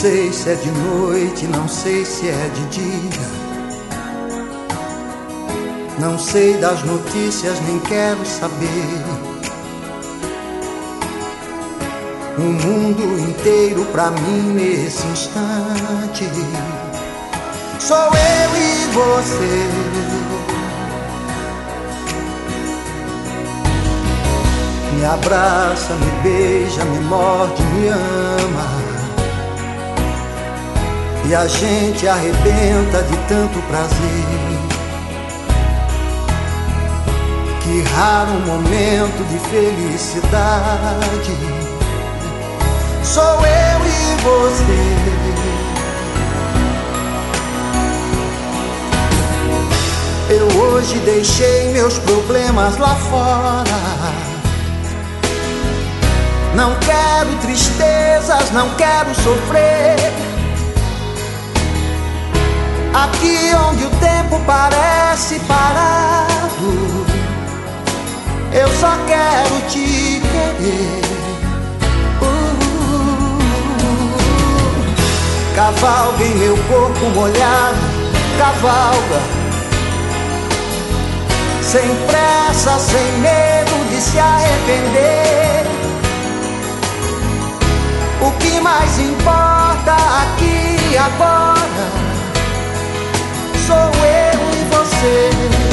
sei se é de noite, não sei se é de dia. Não sei das notícias, nem quero saber. O mundo inteiro pra mim nesse instante sou eu e você. Me abraça, me beija, me morde, me ama, e a gente arrebenta de tanto prazer. Que raro momento de felicidade sou eu e você. Eu hoje deixei meus problemas lá fora. Não quero tristezas, não quero sofrer. Aqui onde o tempo parece parado, eu só quero te querer. Cavalga em meu corpo molhado, cavalga, sem pressa, sem medo de se arrepender. O que mais importa aqui e agora sou eu e você.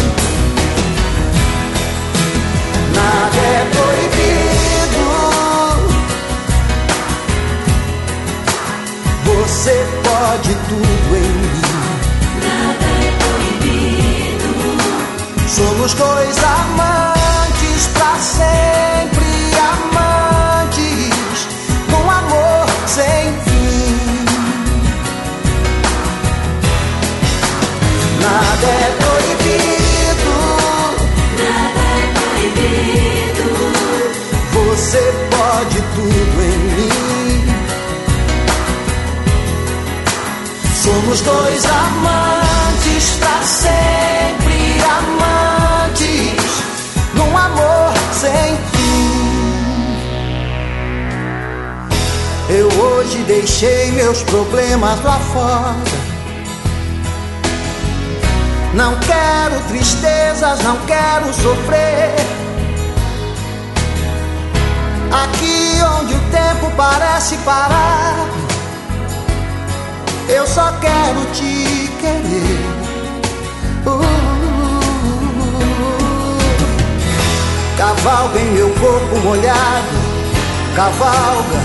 Nada é proibido, você pode tudo em mim. Nada é proibido. Somos dois amantes pra sempre, amantes num amor sem fim. Nada é proibido, Nada é proibido. você pode tudo em mim. Somos dois amantes pra sempre, amantes num amor sem fim. Eu hoje deixei meus problemas lá fora. Não quero tristezas, não quero sofrer. Aqui onde o tempo parece parar, eu só quero te querer. Cavalga em meu corpo molhado, cavalga,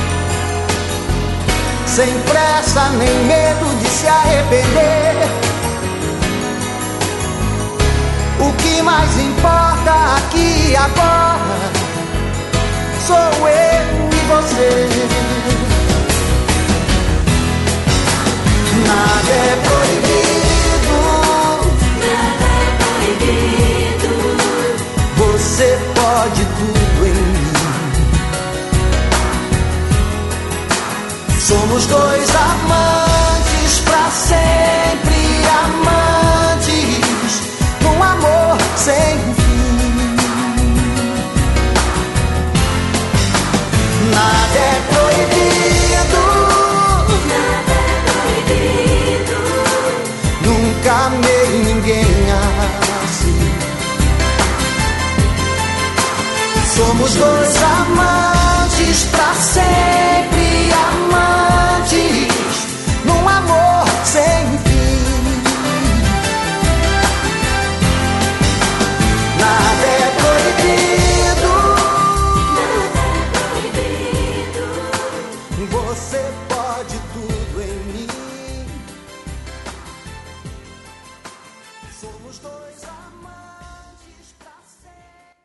sem pressa nem medo de se arrepender. O que mais importa aqui e agora sou eu e você.